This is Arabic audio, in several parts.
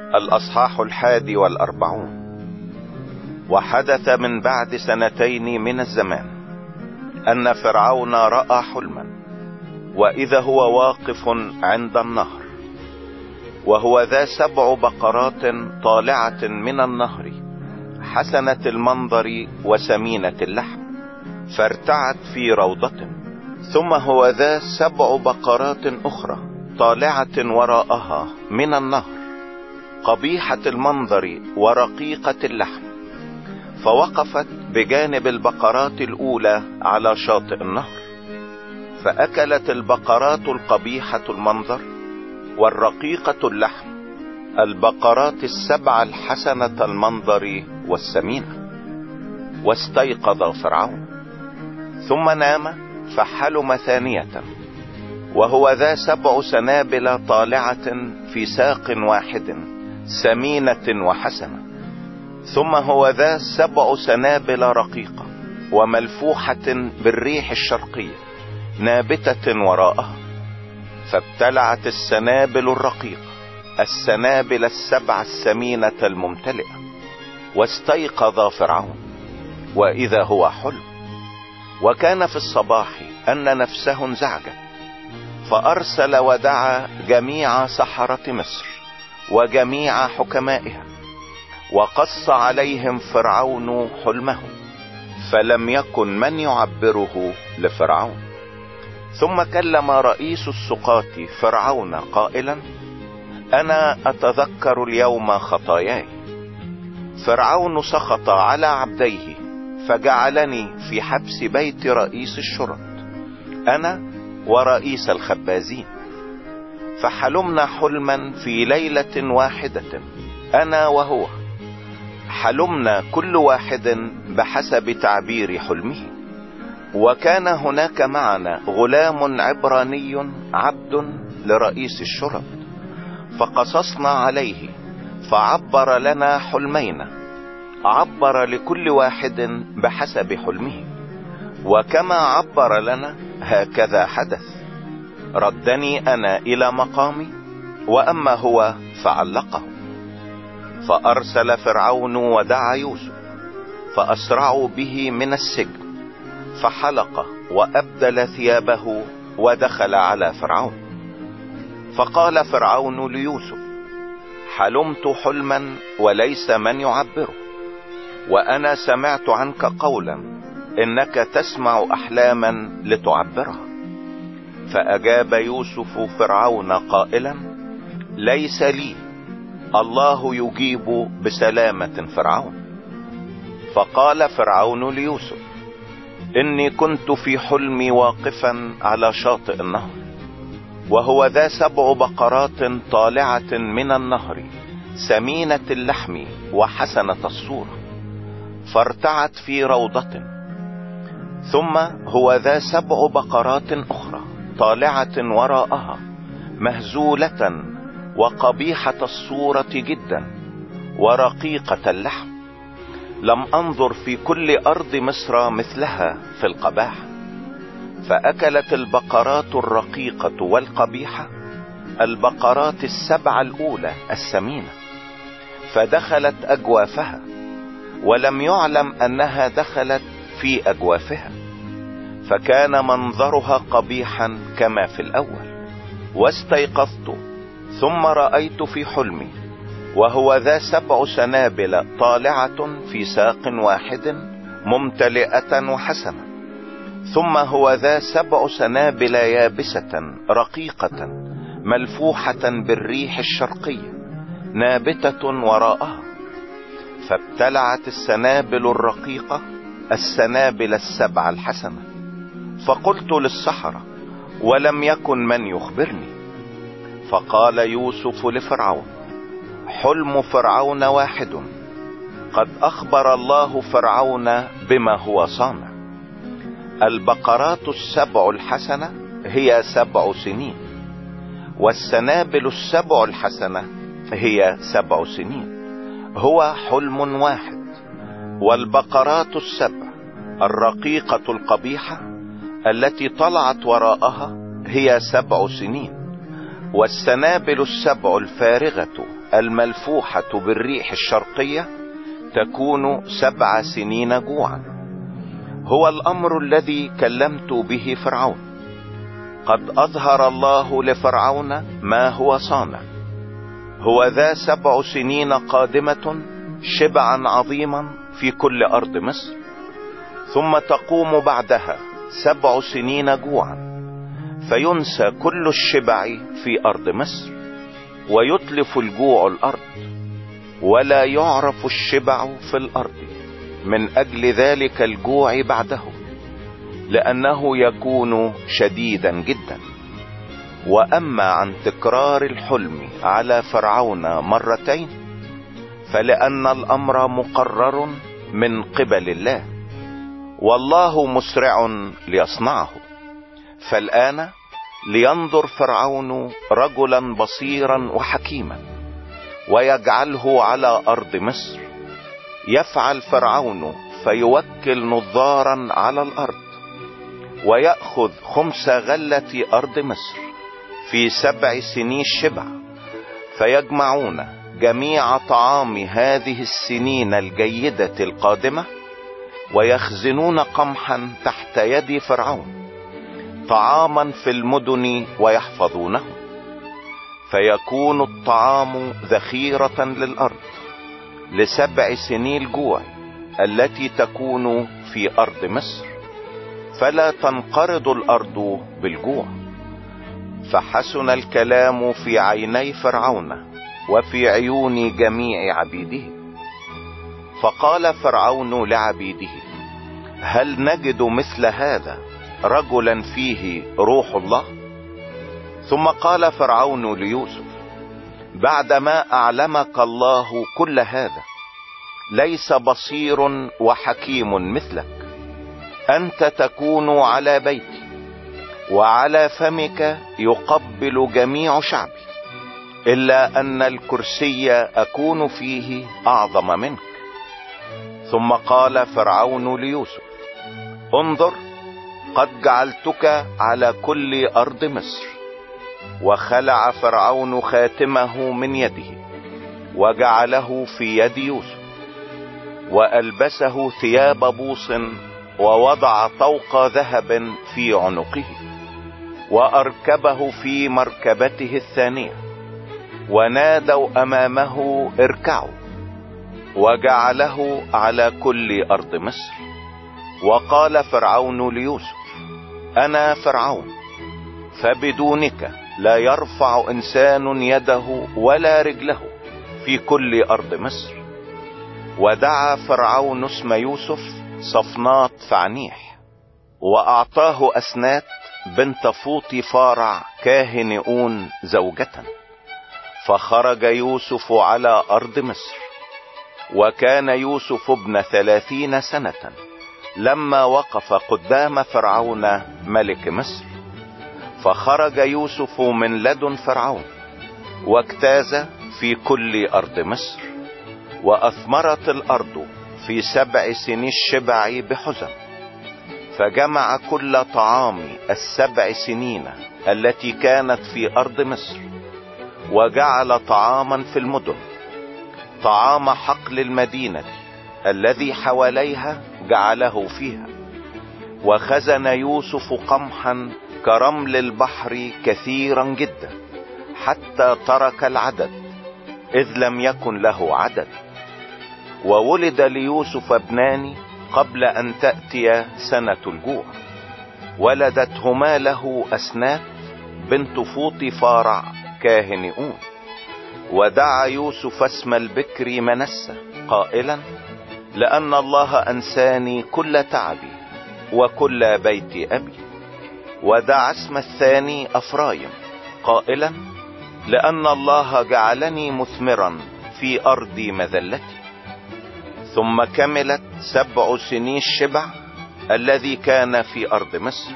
الأصحاح 41. وحدث من بعد 2 من الزمان أن فرعون رأى حلما، وإذا هو واقف عند النهر، وهو ذا 7 بقرات طالعة من النهر، حسنة المنظر وسمينة اللحم، فارتعت في روضة. ثم هو ذا 7 بقرات أخرى طالعة وراءها من النهر، قبيحة المنظر ورقيقة اللحم، فوقفت بجانب البقرات الأولى على شاطئ النهر، فأكلت البقرات القبيحة المنظر والرقيقة اللحم البقرات 7 الحسنة المنظر والسمينة. واستيقظ فرعون، ثم نام فحلم ثانية، وهو ذا 7 سنابل طالعة في ساق واحد سمينة وحسنة. ثم هو ذا 7 سنابل رقيقة وملفوحة بالريح الشرقية نابتة وراءها، فابتلعت السنابل الرقيقة السنابل 7 السمينة الممتلئة. واستيقظ فرعون، وإذا هو حلم. وكان في الصباح أن نفسه انزعجت، فأرسل ودعا جميع سحرة مصر وجميع حكمائها، وقص عليهم فرعون حلمه، فلم يكن من يعبره لفرعون. ثم كلم رئيس السقاة فرعون قائلا: أنا أتذكر اليوم خطاياي. فرعون سخط على عبديه، فجعلني في حبس بيت رئيس الشرط، أنا ورئيس الخبازين. فحلمنا حلما في ليلة واحدة أنا وهو، حلمنا كل واحد بحسب تعبير حلمه. وكان هناك معنا غلام عبراني عبد لرئيس الشرط، فقصصنا عليه، فعبر لنا حلمين، عبر لكل واحد بحسب حلمه، وكما عبر لنا هكذا حدث. ردني أنا إلى مقامي، وأما هو فعلقه. فأرسل فرعون ودعا يوسف، فأسرعوا به من السجن، فحلق وأبدل ثيابه ودخل على فرعون. فقال فرعون ليوسف: حلمت حلما وليس من يعبره، وأنا سمعت عنك قولا إنك تسمع أحلاما لتعبرها. فأجاب يوسف فرعون قائلا: ليس لي، الله يجيب بسلامة فرعون. فقال فرعون ليوسف: إني كنت في حلمي واقفا على شاطئ النهر، وهو ذا 7 بقرات طالعة من النهر سمينة اللحم وحسنة الصورة، فارتعت في روضة. ثم هو ذا 7 بقرات أخرى طالعة وراءها مهزولة وقبيحة الصورة جدا ورقيقة اللحم، لم أنظر في كل أرض مصر مثلها في القباحة. فأكلت البقرات الرقيقة والقبيحة البقرات 7 الأولى السمينة، فدخلت أجوافها، ولم يعلم أنها دخلت في أجوافها، فكان منظرها قبيحا كما في الأول. واستيقظت، ثم رأيت في حلمي، وهو ذا 7 سنابل طالعة في ساق واحد ممتلئة وحسنة. ثم هو ذا 7 سنابل يابسة رقيقة ملفوحة بالريح الشرقية نابتة وراءها، فابتلعت السنابل الرقيقة السنابل 7 الحسنة. فقلت للسحرة، ولم يكن من يخبرني. فقال يوسف لفرعون: حلم فرعون واحد، قد أخبر الله فرعون بما هو صانع. البقرات 7 الحسنة هي 7 سنين، والسنابل 7 الحسنة هي 7 سنين، هو حلم واحد. والبقرات 7 الرقيقة القبيحة التي طلعت وراءها هي 7 سنين، والسنابل 7 الفارغة الملفوحة بالريح الشرقية تكون 7 سنين جوعا. هو الأمر الذي كلمت به فرعون. قد أظهر الله لفرعون ما هو صانع. هو ذا 7 سنين قادمة شبعا عظيما في كل أرض مصر، ثم تقوم بعدها 7 سنين جوعا، فينسى كل الشبع في أرض مصر، ويتلف الجوع الأرض، ولا يعرف الشبع في الأرض من أجل ذلك الجوع بعده، لأنه يكون شديدا جدا. وأما عن تكرار الحلم على فرعون 2 مرات، فلأن الأمر مقرر من قبل الله، والله مسرع ليصنعه. فالآن لينظر فرعون رجلا بصيرا وحكيما، ويجعله على أرض مصر. يفعل فرعون فيوكل نظارا على الأرض، ويأخذ 5 غلة أرض مصر في 7 سنين الشبع، فيجمعون جميع طعام هذه السنين الجيدة القادمة، ويخزنون قمحا تحت يد فرعون طعاما في المدن ويحفظونه. فيكون الطعام ذخيرة للأرض ل7 سنين الجوع التي تكون في أرض مصر، فلا تنقرض الأرض بالجوع. فحسن الكلام في عيني فرعون وفي عيون جميع عبيده. فقال فرعون لعبيده: هل نجد مثل هذا رجلا فيه روح الله؟ ثم قال فرعون ليوسف: بعدما أعلمك الله كل هذا، ليس بصير وحكيم مثلك. أنت تكون على بيتي، وعلى فمك يقبل جميع شعبي، إلا أن الكرسي أكون فيه أعظم منك. ثم قال فرعون ليوسف: انظر، قد جعلتك على كل أرض مصر. وخلع فرعون خاتمه من يده، وجعله في يد يوسف، وألبسه ثياب بوص، ووضع طوق ذهب في عنقه، وأركبه في مركبته الثانية، ونادوا أمامه: اركعوا. وجعله على كل أرض مصر. وقال فرعون ليوسف: أنا فرعون، فبدونك لا يرفع إنسان يده ولا رجله في كل أرض مصر. ودعا فرعون اسم يوسف صفنات فعنيح، وأعطاه أسنات بنت فوطيفارع كاهن أون زوجة. فخرج يوسف على أرض مصر، وكان يوسف ابن 30 سنة لما وقف قدام فرعون ملك مصر. فخرج يوسف من لدن فرعون، واجتاز في كل أرض مصر. وأثمرت الأرض في 7 سنين الشبع بحزم، فجمع كل طعام 7 سنين التي كانت في أرض مصر، وجعل طعاما في المدن، طعام حقل المدينة الذي حواليها جعله فيها. وخزن يوسف قمحا كرمل البحر كثيرا جدا، حتى ترك العدد إذ لم يكن له عدد. وولد ليوسف ابنان قبل أن تأتي سنة الجوع، ولدتهما له أسنات بنت فوطيفارع كاهن أون. ودعا يوسف اسم البكر منسى قائلا: لأن الله أنساني كل تعبي وكل بيت أبي. ودعا اسم الثاني أفرايم قائلا: لأن الله جعلني مثمرا في أرض مذلتي. ثم كملت 7 سنين الشبع الذي كان في أرض مصر،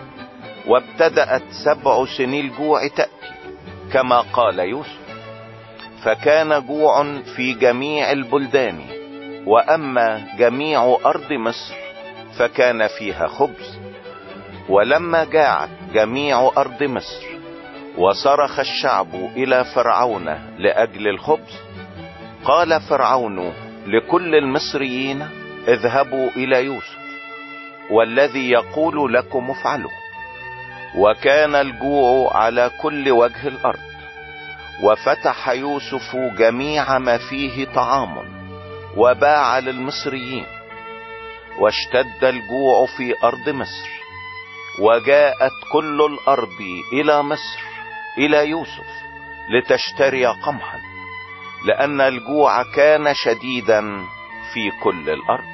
وابتدأت 7 سنين الجوع تأتي كما قال يوسف. فكان جوع في جميع البلدان، وأما جميع أرض مصر فكان فيها خبز. ولما جاعت جميع أرض مصر وصرخ الشعب الى فرعون لاجل الخبز. قال فرعون لكل المصريين: اذهبوا الى يوسف، والذي يقول لكم افعلوا. وكان الجوع على كل وجه الارض، وفتح يوسف جميع ما فيه طعام وباع للمصريين. واشتد الجوع في ارض مصر، وجاءت كل الارض الى مصر الى يوسف لتشتري قمحا، لان الجوع كان شديدا في كل الارض.